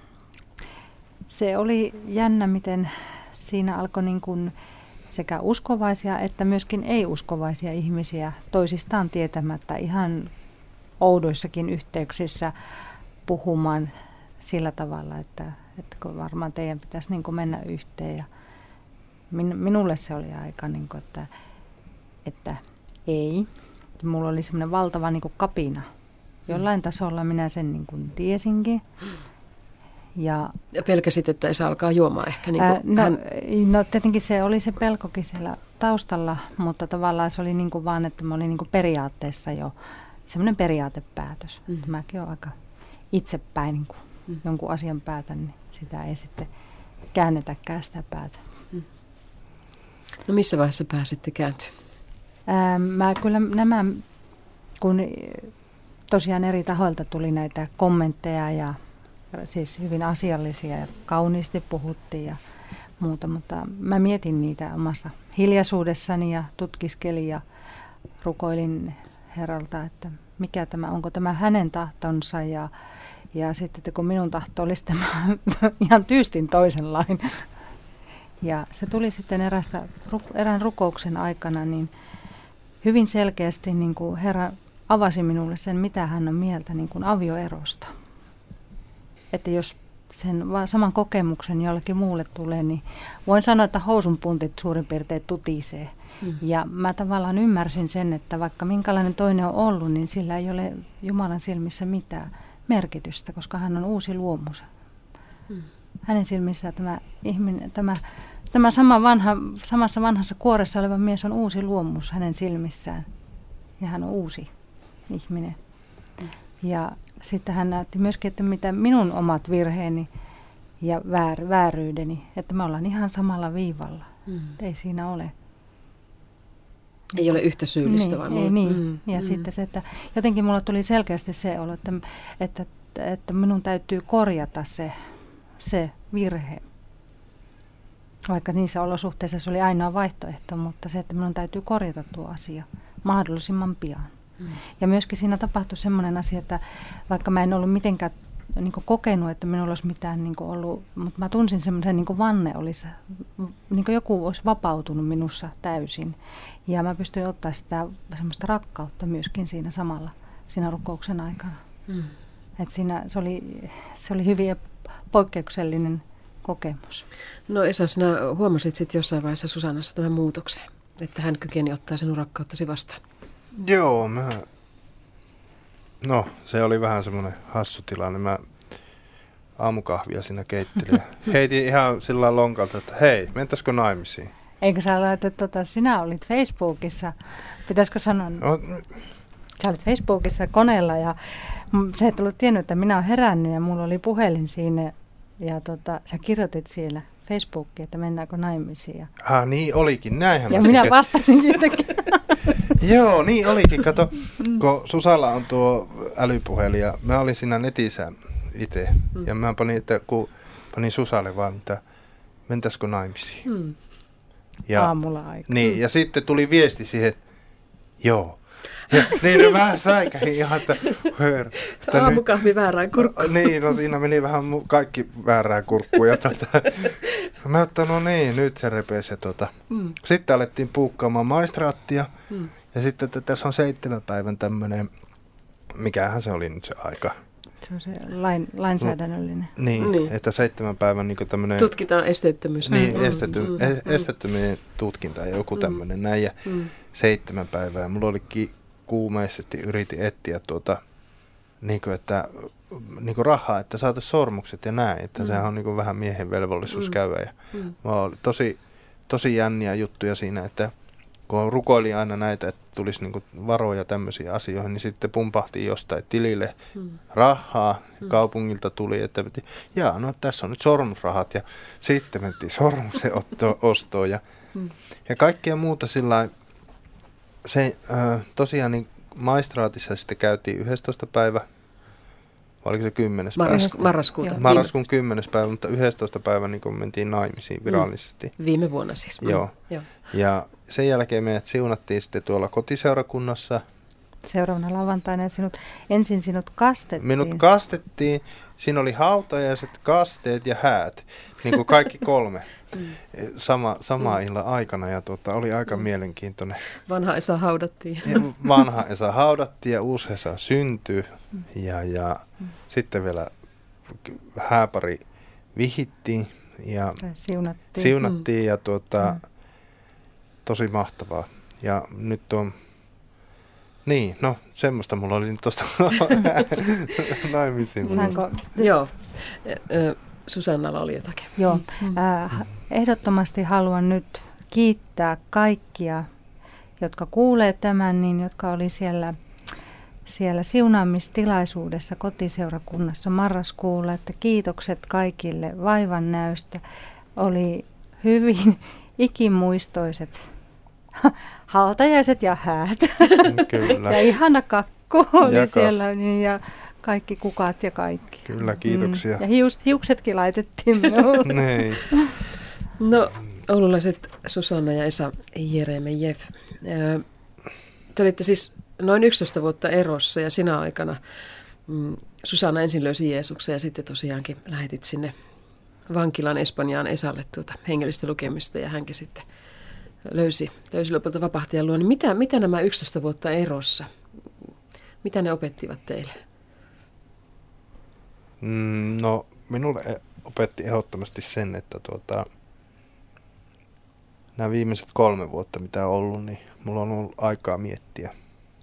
se oli jännä, miten siinä alkoi niin kuin sekä uskovaisia että myöskin ei-uskovaisia ihmisiä toisistaan tietämättä ihan oudoissakin yhteyksissä puhumaan sillä tavalla, että, että varmaan teidän pitäisi niin kuin mennä yhteen. Ja min, minulle se oli aika, niin kuin, että, että ei. Mulla oli semmoinen valtava niin kuin kapina. Jollain tasolla minä sen niin kuin tiesinkin. Ja, ja pelkäsit, että Esa alkaa juomaan ehkä. Niin kuin ää, no, hän... no tietenkin se oli se pelkokin siellä taustalla, mutta tavallaan se oli niin kuin vaan, että mä olin niin kuin periaatteessa jo semmoinen periaatepäätös. Mm. Mäkin olen aika itsepäin, niin kun mm. jonkun asian päätän, niin sitä ei sitten käännetäkään sitä päätä. Mm. No missä vaiheessa pääsitte kääntyä? Ää, mä kyllä nämä, kun tosiaan eri tahoilta tuli näitä kommentteja ja siis hyvin asiallisia ja kauniisti puhuttiin ja muuta, mutta mä mietin niitä omassa hiljaisuudessani ja tutkiskelin ja rukoilin Herralta, että mikä tämä, onko tämä hänen tahtonsa ja, ja sitten, että kun minun tahto olisi tämä ihan tyystin toisenlainen. Ja se tuli sitten erässä, erään rukouksen aikana niin hyvin selkeästi niin kuin Herra avasi minulle sen, mitä hän on mieltä niin kuin avioerosta. Että jos sen saman kokemuksen jollekin muulle tulee, niin voin sanoa, että housunpuntit suurin piirtein tutisee. Mm. Ja mä tavallaan ymmärsin sen, että vaikka minkälainen toinen on ollut, niin sillä ei ole Jumalan silmissä mitään merkitystä, koska hän on uusi luomus. Mm. Hänen silmissään tämä ihminen, tämä, tämä sama vanha, samassa vanhassa kuoressa oleva mies on uusi luomus hänen silmissään. Ja hän on uusi ihminen. Mm. Ja sitten hän näytti myöskin, että mitä minun omat virheeni ja väär, vääryydeni, että me ollaan ihan samalla viivalla. Mm. Ei siinä ole. Ei ole yhtä syyllistä niin, vai? Ei, niin. Mm. Ja mm. sitten se, että jotenkin mulla tuli selkeästi se olo, että, että, että minun täytyy korjata se, se virhe. Vaikka niissä olosuhteissa se oli ainoa vaihtoehto, mutta se, että minun täytyy korjata tuo asia mahdollisimman pian. Mm. Ja myöskin siinä tapahtui semmoinen asia, että vaikka mä en ollut mitenkään niin kuin kokenut, että minulla olisi mitään niin kuin ollut, mutta mä tunsin semmoisen niin kuin vanne olisi, niin kuin joku olisi vapautunut minussa täysin. Ja mä pystyin ottaa sitä semmoista rakkautta myöskin siinä samalla, siinä rukouksen aikana. Mm. Että siinä se oli, se oli hyvin poikkeuksellinen kokemus. No Esa, sinä huomasit sitten jossain vaiheessa Susannassa tämän muutoksen, että hän kykeni ottaa sinun rakkauttasi vastaan. Joo, mä... No, se oli vähän semmoinen hassu tilanne. Mä aamukahvia siinä keittelin ja heitin ihan sillä lailla lonkalta, että hei, mentäisikö naimisiin? Eikö sä laitat, tota, sinä olit Facebookissa, pitäisikö sanoa, no, sä olit Facebookissa koneella ja sä et ollut tiennyt, että minä olen herännyt ja mulla oli puhelin siinä ja tota, sä kirjoitit siellä Facebookiin, että mennäänkö naimisiin. Ja, ah, niin olikin, näinhän. Ja minä sekä... vastasin jotenkin. Joo, niin olikin. Kato, kun Susalla on tuo älypuhelin ja mä olin siinä netissä itse. Mm. Ja mä panin, että kun panin Susalle vaan, että mentäisikö naimisiin. Mm. Ja, aamulla aika. Niin, ja sitten tuli viesti siihen, että joo. Ja niin vähän säikähin ihan, että hör. Aamukahvi väärään kurkkuun. Niin, no siinä meni vähän kaikki väärään kurkkuun. Ja tota, mä otan, no niin, nyt se repesi. Tota. Mm. Sitten alettiin puukkaamaan maistraattia. Mm. Ja sitten, että tässä on seitsemän päivän tämmöinen, mikähän se oli nyt se aika? Se on se lain, lainsäädännöllinen. Niin, niin, että seitsemän päivän niin tämmöinen... Tutkitaan esteettömyys. Niin, mm, estetty, mm, esteettömien tutkinta ja joku tämmöinen mm, näin. Ja mm. seitsemän päivää. Mulla olikin kuumeisesti yritin etsiä tuota, niin kuin, että, niin kuin rahaa, että saataisiin sormukset ja näin. Että mm. sehän on niin kuin vähän miehen velvollisuus mm. käydä. Ja mm. oli tosi, tosi jänniä juttuja siinä, että kun rukoilin aina näitä, että tulisi niin kuin varoja tämmöisiin asioihin, niin sitten pumpahtiin jostain tilille mm. rahaa. Mm. Kaupungilta tuli, että jaa, no tässä on nyt sormusrahat. Ja sitten mentiin sormusen ostoon ja, mm. ja kaikkea muuta sillä se äh, tosiaan niin maistraatissa sitten käytiin yhdestoista päivä, vai oliko se kymmenes Marras, päivä? Marraskuuta. Marraskuun kymmenes päivä, mutta yhdestoista päivä niin kun mentiin naimisiin virallisesti. Mm. Viime vuonna siis. Joo. Joo. Ja sen jälkeen meidät siunattiin sitten tuolla kotiseurakunnassa seuraavana lauantaina sinut, ensin sinut kastettiin. Minut kastettiin. Siinä oli hautajaiset, kasteet ja häät, niin kuin kaikki kolme sama, sama illan aikana ja tuota, oli aika mielenkiintoinen. Vanha Esa haudattiin. Ja vanha Esa haudattiin ja uusi Esa syntyi ja, ja sitten vielä hääpari vihittiin ja siunattiin, siunattiin ja tuota, tosi mahtavaa. Ja nyt on, niin, no semmoista mulla oli tuosta naimisiin. Saanko? Joo, Susannalla oli jotakin. Joo, äh, ehdottomasti haluan nyt kiittää kaikkia, jotka kuulee tämän, niin jotka oli siellä, siellä siunaamistilaisuudessa kotiseurakunnassa marraskuulla, että kiitokset kaikille vaivannäöstä. Oli hyvin ikimuistoiset hautajaiset ja häät. Kyllä. Ja ihana kakku oli ja siellä niin, ja kaikki kukat ja kaikki. Kyllä, kiitoksia. Mm. Ja hius, hiuksetkin laitettiin minulle. Niin. No, oululaiset Susanna ja Esa Jeremejeff. Te olitte siis noin yksitoista vuotta erossa ja sinä aikana mm, Susanna ensin löysi Jeesuksen ja sitten tosiaankin lähetit sinne vankilan Espanjaan Esalle tuota hengellistä lukemista ja hänkin sitten löysi, löysi lopulta vapahtajan luo. Niin mitä, mitä nämä yksitoista vuotta erossa, mitä ne opettivat teille? Mm, no, minulle opetti ehdottomasti sen, että tuota, nämä viimeiset kolme vuotta, mitä on ollut, niin mulla on ollut aikaa miettiä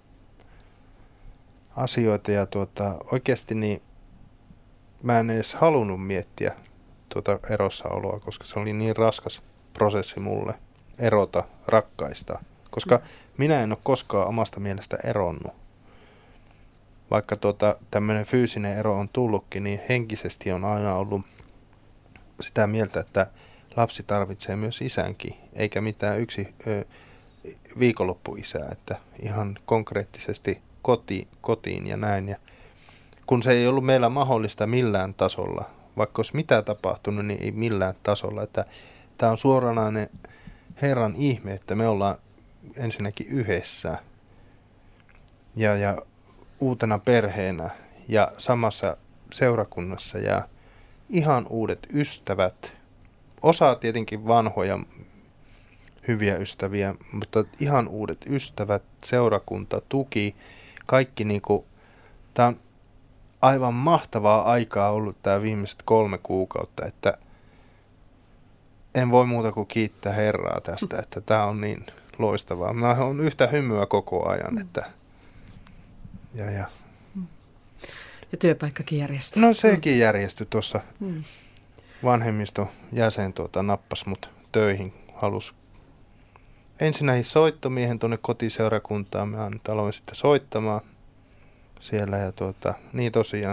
asioita ja tuota, oikeasti niin mä en edes halunnut miettiä tuota erossaoloa, koska se oli niin raskas prosessi mulle erota rakkaista, koska mm. minä en ole koskaan omasta mielestä eronnut. Vaikka tuota, tämmöinen fyysinen ero on tullutkin, niin henkisesti on aina ollut sitä mieltä, että lapsi tarvitsee myös isänkin, eikä mitään yksi ö, viikonloppuisää, että ihan konkreettisesti koti, kotiin ja näin. Ja kun se ei ollut meillä mahdollista millään tasolla, vaikka olisi mitä tapahtunut, niin ei millään tasolla. Että tämä on suoranainen Herran ihme, että me ollaan ensinnäkin yhdessä ja, ja uutena perheenä ja samassa seurakunnassa ja ihan uudet ystävät. Osa tietenkin vanhoja hyviä ystäviä, mutta ihan uudet ystävät, seurakunta, tuki, kaikki niinku, tää on aivan mahtavaa aikaa ollut tää viimeiset kolme kuukautta, että en voi muuta kuin kiittää Herraa tästä, että tää on niin loistavaa. Mä oon yhtä hymyä koko ajan, että ja ja. Ja työpaikkakin järjestyi. No sekin järjestyi tuossa. Mm. Vanhemmiston jäsen tuota, nappasi mut töihin, halusi ensinnäkin soittomiehen tuonne kotiseurakuntaan. Mä nyt aloin sitten soittamaan siellä ja tuota, niin tosiaan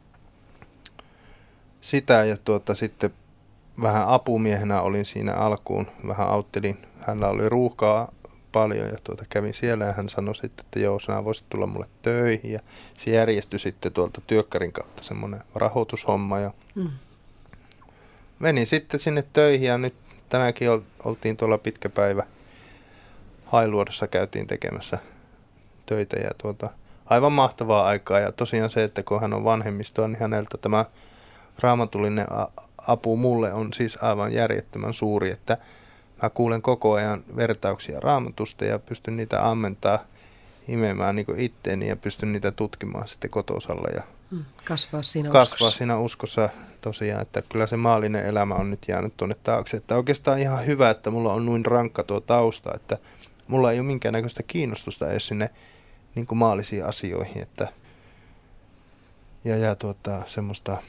sitä ja tuota, sitten vähän apumiehenä olin siinä alkuun, vähän auttelin. Hänellä oli ruuhkaa paljon ja tuota, kävin siellä ja hän sanoi sitten, että joo, sinä voisit tulla mulle töihin ja se järjestyi sitten tuolta työkkärin kautta semmoinen rahoitushomma ja mm. menin sitten sinne töihin ja nyt tänäänkin oltiin tuolla pitkä päivä Hailuodossa käytiin tekemässä töitä ja tuota, aivan mahtavaa aikaa ja tosiaan se, että kun hän on vanhemmistoa, niin häneltä tämä raamatullinen apu mulle on siis aivan järjettömän suuri, että mä kuulen koko ajan vertauksia raamatusta ja pystyn niitä ammentaa imemään niin kuin itteeni ja pystyn niitä tutkimaan sitten kotosalla ja kasvaa siinä kasvaa uskossa. siinä uskossa tosiaan, että kyllä se maallinen elämä on nyt jäänyt tuonne taakse. Että oikeastaan ihan hyvä, että mulla on noin rankka tuo tausta, että mulla ei ole minkäännäköistä kiinnostusta edes sinne niin kuin maallisiin asioihin. Että ja, ja tuota, semmoista,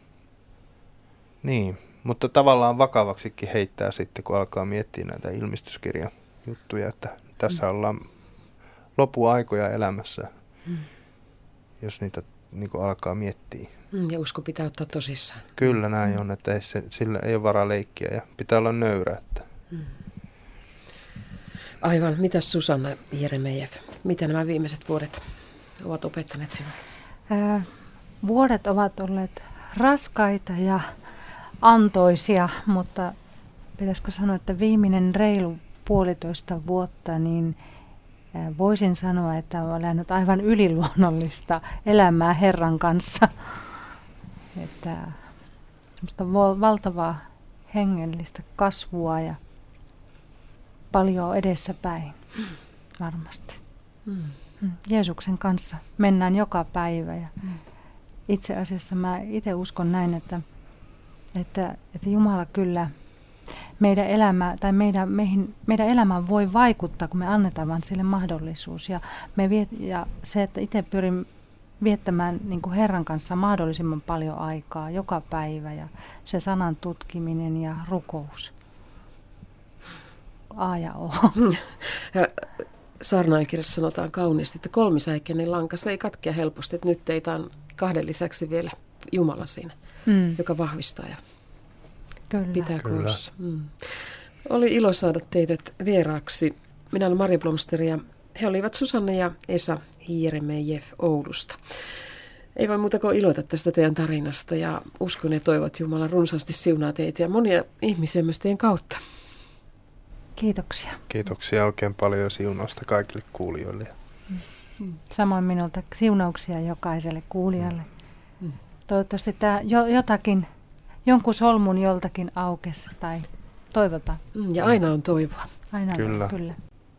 niin, mutta tavallaan vakavaksikin heittää sitten, kun alkaa miettiä näitä ilmestyskirjan juttuja, että tässä mm. ollaan lopuaikoja elämässä, mm. jos niitä niin kuin alkaa miettiä. Ja usko pitää ottaa tosissaan. Kyllä näin on, että ei se, sillä ei ole varaa leikkiä ja pitää olla nöyrä. Että. Mm. Aivan. Mitäs Susanna Jeremejeff, mitä nämä viimeiset vuodet ovat opettaneet sinulle? Ää, vuodet ovat olleet raskaita ja antoisia, mutta pitäisikö sanoa, että viimeinen reilu puolitoista vuotta, niin voisin sanoa, että olen elänyt aivan yliluonnollista elämää Herran kanssa. Että semmoista valtavaa hengellistä kasvua ja paljon edessäpäin varmasti. Mm. Jeesuksen kanssa mennään joka päivä ja mm. itse asiassa mä itse uskon näin, että, että, että Jumala kyllä meidän elämä tai meidän, meihin, meidän elämään voi vaikuttaa, kun me annetaan vaan sille mahdollisuus. Ja, me viet, ja se, että itse pyrin viettämään niin kuin Herran kanssa mahdollisimman paljon aikaa joka päivä ja se sanan tutkiminen ja rukous. A ja O. Ja saarnaankirjassa sanotaan kauniisti, että kolmisäikeinen lanka, se ei katkea helposti, että nyt teitä on kahden lisäksi vielä Jumala siinä, mm. joka vahvistaa ja Kyllä. pitää koossa. Mm. Oli ilo saada teidät vieraaksi. Minä olen Marja Blomster ja he olivat Susanne ja Esa Jeremejeff Oulusta. Ei voi muuta kuin iloita tästä teidän tarinasta ja uskon ja toivot Jumala runsaasti siunaa teitä ja monia ihmisiä myös teidän kautta. Kiitoksia. Kiitoksia oikein paljon ja siunausta kaikille kuulijoille. Mm. Samoin minulta siunauksia jokaiselle kuulijalle. Mm. Toivottavasti tämä jo, jotakin, jonkun solmun joltakin aukesi tai toivotaan. Mm, ja aina on toivoa. Aina kyllä. On, kyllä.